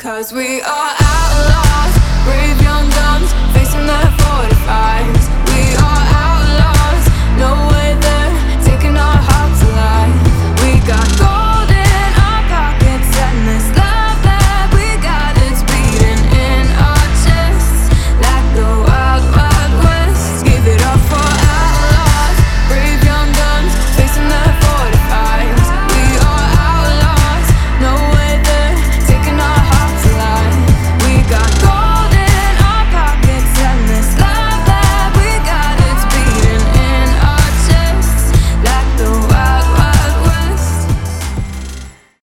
'Cause we are outlaws, brave young guns, facing the